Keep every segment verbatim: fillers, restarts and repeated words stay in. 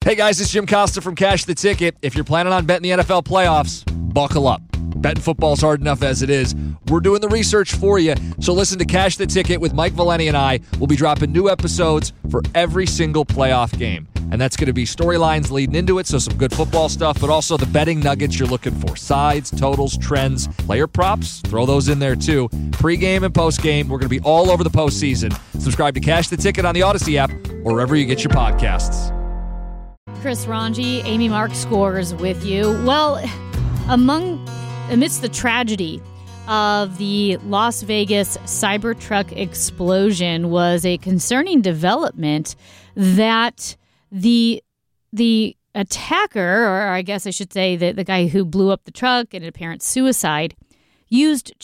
Hey guys, it's Jim Costa from Cash the Ticket. If you're planning on betting the N F L playoffs, buckle up. Betting football's hard enough as it is. We're doing the research for you. So listen to Cash the Ticket with Mike Valeni and I. We'll be dropping new episodes for every single playoff game. And that's going to be storylines leading into it, so some good football stuff, but also the betting nuggets you're looking for. Sides, totals, trends, player props, throw those in there too. Pre-game and post-game, we're going to be all over the postseason. Subscribe to Cash the Ticket on the Odyssey app or wherever you get your podcasts. Chris Ranji, Amy Mark Scores with you. Well, among amidst the tragedy of the Las Vegas Cybertruck explosion was a concerning development that the the attacker, or I guess I should say the, the guy who blew up the truck in an apparent suicide, used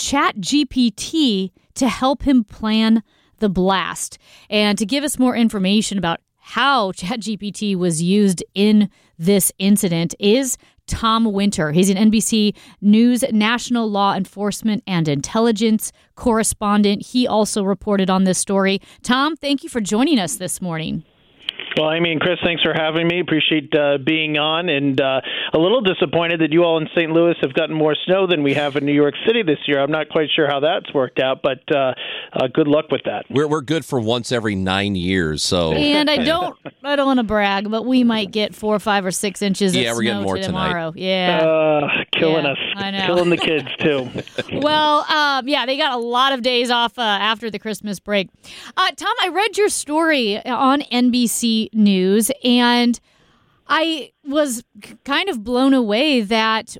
ChatGPT to help him plan the blast. And to give us more information about how ChatGPT was used in this incident is Tom Winter. He's an N B C News national law enforcement and intelligence correspondent. He also reported on this story. Tom, thank you for joining us this morning. Well, Amy and Chris, thanks for having me. Appreciate uh, being on, and uh, a little disappointed that you all in Saint Louis have gotten more snow than we have in New York City this year. I'm not quite sure how that's worked out, but uh, uh, good luck with that. We're we're good for once every nine years, so. And I don't I don't want to brag, but we might get four, five, or six inches of yeah, we're snow getting more tomorrow. tonight. Yeah, uh, killing yeah, us, I know. killing the kids too. Well, um, yeah, they got a lot of days off uh, after the Christmas break. Uh, Tom, I read your story on N B C News, and I was kind of blown away that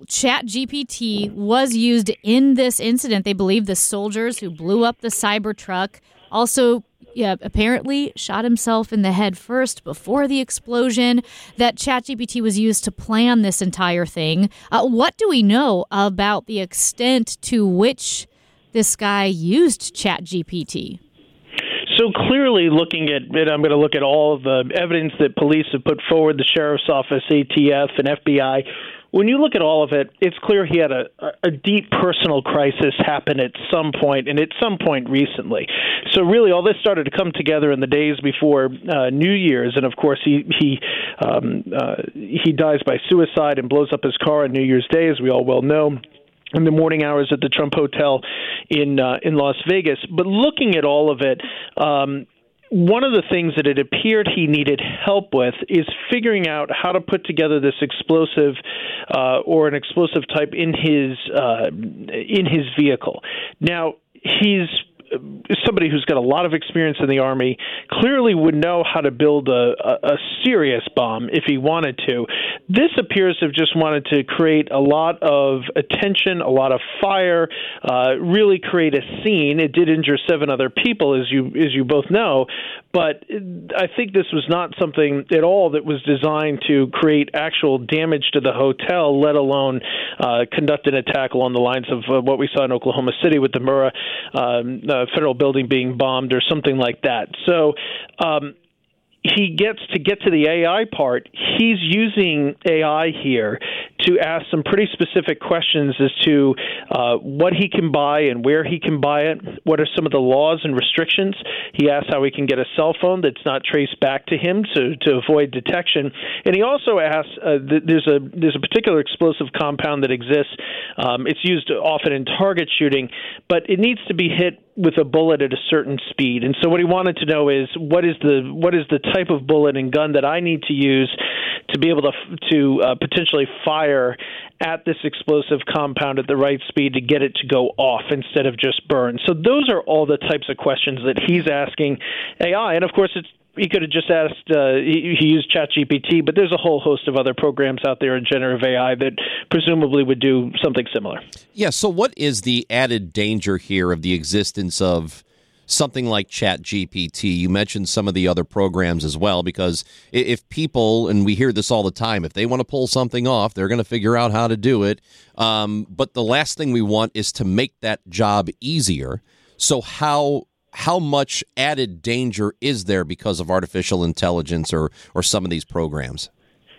ChatGPT was used in this incident. They believe the soldiers who blew up the Cybertruck also yeah, apparently shot himself in the head first before the explosion, that ChatGPT was used to plan this entire thing. Uh, what do we know about the extent to which this guy used ChatGPT? So clearly looking at it, I'm going to look at all of the evidence that police have put forward, the sheriff's office, A T F, and F B I. When you look at all of it, it's clear he had a, a deep personal crisis happen at some point, and at some point recently. So really, all this started to come together in the days before uh, New Year's, and of course, he he um, uh, he dies by suicide and blows up his car on New Year's Day, as we all well know, in the morning hours at the Trump Hotel in uh, in Las Vegas. But looking at all of it, um, one of the things that it appeared he needed help with is figuring out how to put together this explosive uh, or an explosive type in his uh, in his vehicle. Now, he's somebody who's got a lot of experience in the Army, clearly would know how to build a, a, a serious bomb if he wanted to. This appears to have just wanted to create a lot of attention, a lot of fire, uh, really create a scene. It did injure seven other people, as you as you both know, but I think this was not something at all that was designed to create actual damage to the hotel, let alone uh, conduct an attack along the lines of uh, what we saw in Oklahoma City with the Murrah um, uh, federal building being bombed or something like that. So um, he gets to get to the A I part. He's using A I here to ask some pretty specific questions as to uh, what he can buy and where he can buy it. What are some of the laws and restrictions? He asks how he can get a cell phone that's not traced back to him to, to avoid detection. And he also asks, uh, th- there's a there's a particular explosive compound that exists. Um, it's used often in target shooting, but it needs to be hit with a bullet at a certain speed. And so what he wanted to know is what is the what is the type of bullet and gun that I need to use to be able to to uh, potentially fire at this explosive compound at the right speed to get it to go off instead of just burn. So those are all the types of questions that he's asking A I. And of course, it's he could have just asked, uh, he, he used ChatGPT, but there's a whole host of other programs out there in generative A I that presumably would do something similar. Yeah, so what is the added danger here of the existence of something like ChatGPT? You mentioned some of the other programs as well, because if people, and we hear this all the time, if they want to pull something off, they're going to figure out how to do it. Um, but the last thing we want is to make that job easier. So how how much added danger is there because of artificial intelligence or, or some of these programs?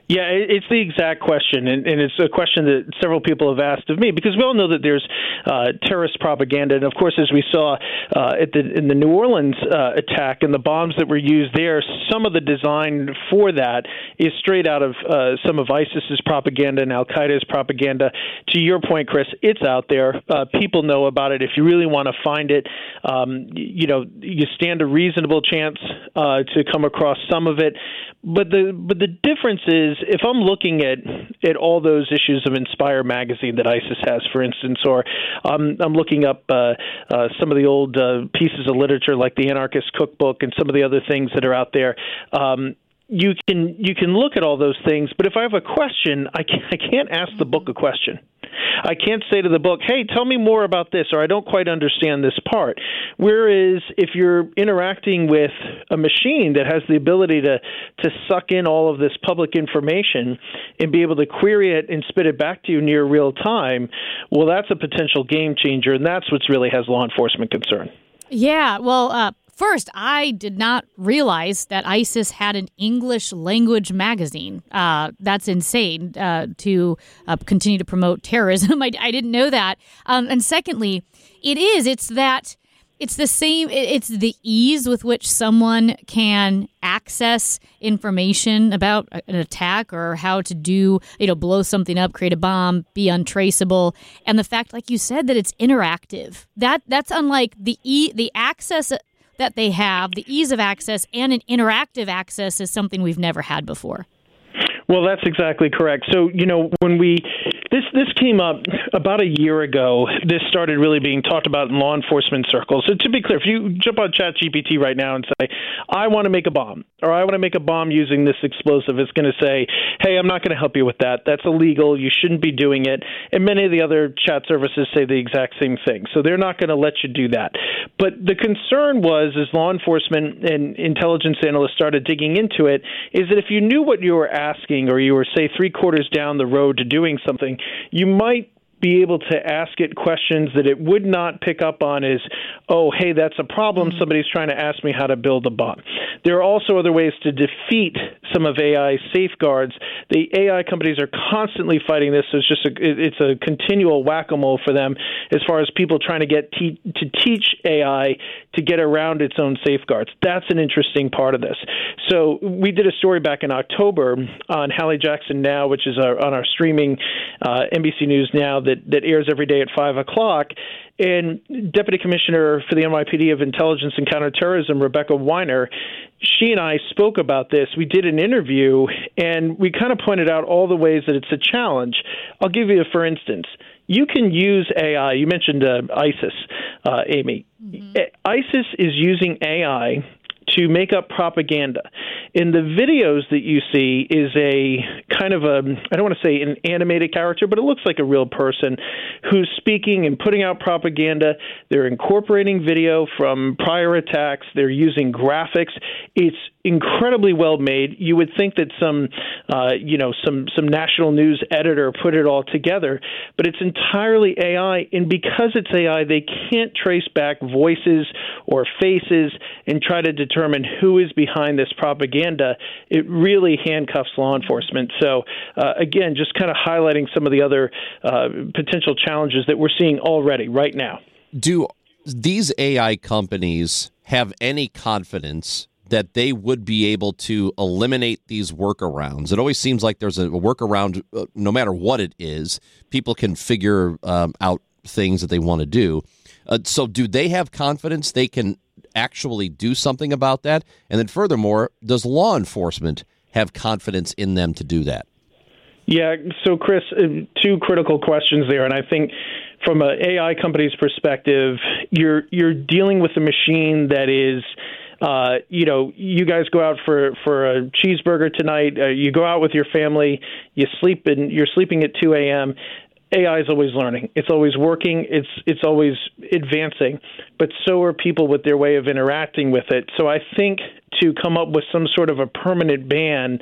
Yeah, it's the exact question, and, and it's a question that several people have asked of me, because we all know that there's uh, terrorist propaganda, and of course, as we saw uh, at the in the New Orleans uh, attack and the bombs that were used there, some of the design for that is straight out of uh, some of ISIS's propaganda and Al Qaeda's propaganda. To your point, Chris, it's out there. Uh, people know about it. If you really want to find it, um, you know, you stand a reasonable chance uh, to come across some of it. But the but the difference is, if I'm looking at at all those issues of Inspire magazine that ISIS has, for instance, or um, I'm looking up uh, uh, some of the old uh, pieces of literature like the Anarchist Cookbook and some of the other things that are out there. Um, you can you can look at all those things, but if I have a question, I can't, I can't ask the book a question. I can't say to the book, hey, tell me more about this, or I don't quite understand this part. Whereas if you're interacting with a machine that has the ability to, to suck in all of this public information and be able to query it and spit it back to you near real time, well, that's a potential game changer, and that's what really has law enforcement concerned. Yeah, well, uh, first, I did not realize that ISIS had an English language magazine. Uh, that's insane uh, to uh, continue to promote terrorism. I, I didn't know that. Um, and secondly, it is. It's that. It's the same. It's the ease with which someone can access information about an attack or how to do, you know, blow something up, create a bomb, be untraceable, and the fact, like you said, that it's interactive. That that's unlike the e the access that they have. The ease of access and an interactive access is something we've never had before. Well, that's exactly correct. So, you know, when we this this came up about a year ago, this started really being talked about in law enforcement circles. So to be clear, if you jump on ChatGPT right now and say, I want to make a bomb, or I want to make a bomb using this explosive, it's going to say, hey, I'm not going to help you with that. That's illegal. You shouldn't be doing it. And many of the other chat services say the exact same thing. So they're not going to let you do that. But the concern was, as law enforcement and intelligence analysts started digging into it, is that if you knew what you were asking, or you were, say, three quarters down the road to doing something, you might be able to ask it questions that it would not pick up on as, oh, hey, that's a problem. Somebody's trying to ask me how to build a bomb. There are also other ways to defeat some of A I's safeguards. The A I companies are constantly fighting this, so it's just a, it's a continual whack-a-mole for them as far as people trying to get te- to teach A I to get around its own safeguards. That's an interesting part of this. So we did a story back in October on Hallie Jackson Now, which is our, on our streaming uh, N B C News Now, that, that airs every day at five o'clock. And Deputy Commissioner for the N Y P D of Intelligence and Counterterrorism, Rebecca Weiner, she and I spoke about this. We did an interview, and we kind of pointed out all the ways that it's a challenge. I'll give you a for instance. You can use A I. You mentioned uh, ISIS, uh, Amy. Mm-hmm. ISIS is using A I to make up propaganda. In the videos that you see is a kind of a, I don't want to say an animated character, but it looks like a real person who's speaking and putting out propaganda. They're incorporating video from prior attacks. They're using graphics. It's incredibly well made. You would think that some, uh, you know, some some national news editor put it all together, but it's entirely A I. And because it's A I, they can't trace back voices or faces and try to determine who is behind this propaganda. It really handcuffs law enforcement. So, uh, again, just kind of highlighting some of the other uh, potential challenges that we're seeing already right now. Do these A I companies have any confidence that they would be able to eliminate these workarounds? It always seems like there's a workaround, uh, no matter what it is. People can figure um, out things that they want to do. Uh, so do they have confidence they can actually do something about that? And then furthermore, does law enforcement have confidence in them to do that? Yeah, so Chris, uh, two critical questions there, and I think from an A I company's perspective, you're you're dealing with a machine that is, uh, you know, you guys go out for, for a cheeseburger tonight, uh, you go out with your family, you sleep and you're sleeping at two a.m., A I is always learning. It's always working. It's it's always advancing. But so are people with their way of interacting with it. So I think to come up with some sort of a permanent ban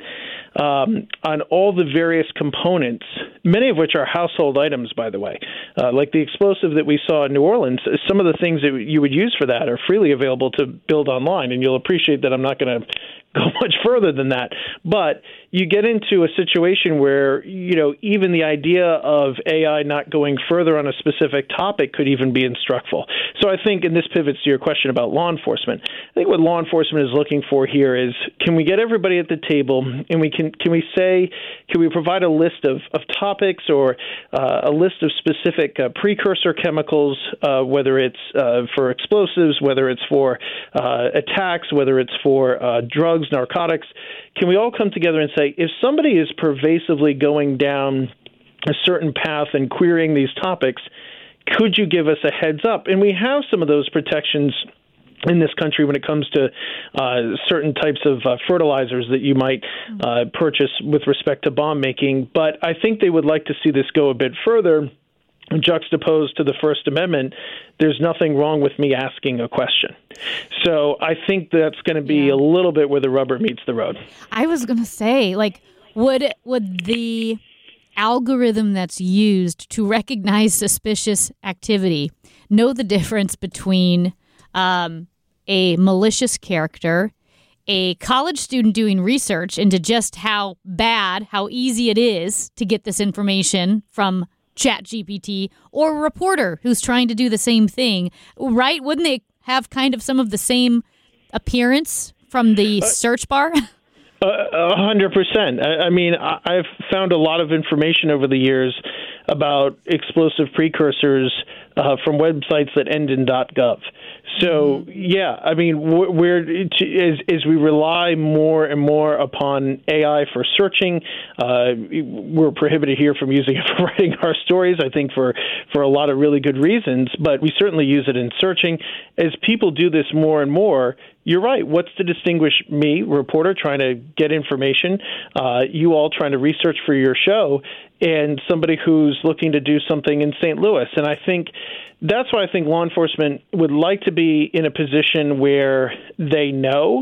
um, on all the various components, many of which are household items, by the way, uh, like the explosive that we saw in New Orleans. Some of the things that you would use for that are freely available to build online, and you'll appreciate that I'm not going to go much further than that. But you get into a situation where, you know, even the idea of A I not going further on a specific topic could even be instructful. So I think, and this pivots to your question about law enforcement, I think what law enforcement is looking for here is, can we get everybody at the table, and we can can we say, can we provide a list of, of topics or uh, a list of specific uh, precursor chemicals, uh, whether it's uh, for explosives, whether it's for uh, attacks, whether it's for uh, drugs, narcotics. Can we all come together and say, if somebody is pervasively going down a certain path and querying these topics, could you give us a heads up? And we have some of those protections in this country when it comes to uh, certain types of uh, fertilizers that you might uh, purchase with respect to bomb making. But I think they would like to see this go a bit further. Juxtaposed to the First Amendment, there's nothing wrong with me asking a question. So I think that's going to be yeah. a little bit where the rubber meets the road. I was going to say, like, would would the algorithm that's used to recognize suspicious activity know the difference between um, a malicious character, a college student doing research into just how bad, how easy it is to get this information from ChatGPT, or a reporter who's trying to do the same thing, right? Wouldn't they have kind of some of the same appearance from the search bar? A hundred percent. I mean, I've found a lot of information over the years about explosive precursors uh, from websites that end in .gov. So, yeah, I mean, we're as, as we rely more and more upon A I for searching, uh, we're prohibited here from using it for writing our stories, I think for, for a lot of really good reasons, but we certainly use it in searching. As people do this more and more, you're right. What's to distinguish me, reporter, trying to get information, uh, you all trying to research for your show, and somebody who's looking to do something in Saint Louis? And I think that's why I think law enforcement would like to be in a position where they know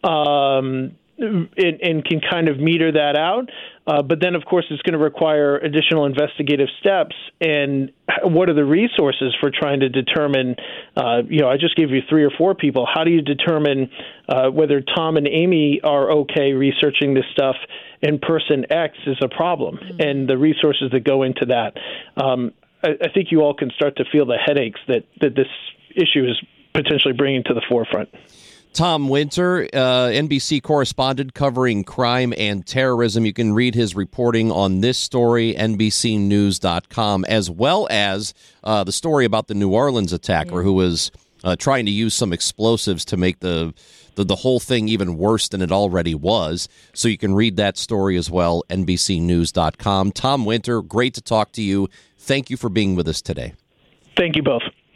um, and, and can kind of meter that out. Uh, but then, of course, it's going to require additional investigative steps. And what are the resources for trying to determine, uh, you know, I just gave you three or four people. How do you determine uh, whether Tom and Amy are okay researching this stuff and person X is a problem, mm-hmm. and the resources that go into that? Um, I, I think you all can start to feel the headaches that, that this issue is potentially bringing to the forefront. Tom Winter, uh, N B C correspondent covering crime and terrorism. You can read his reporting on this story, N B C news dot com, as well as uh, the story about the New Orleans attacker yeah. who was uh, trying to use some explosives to make the, the the whole thing even worse than it already was. So you can read that story as well, N B C news dot com. Tom Winter, great to talk to you. Thank you for being with us today. Thank you both.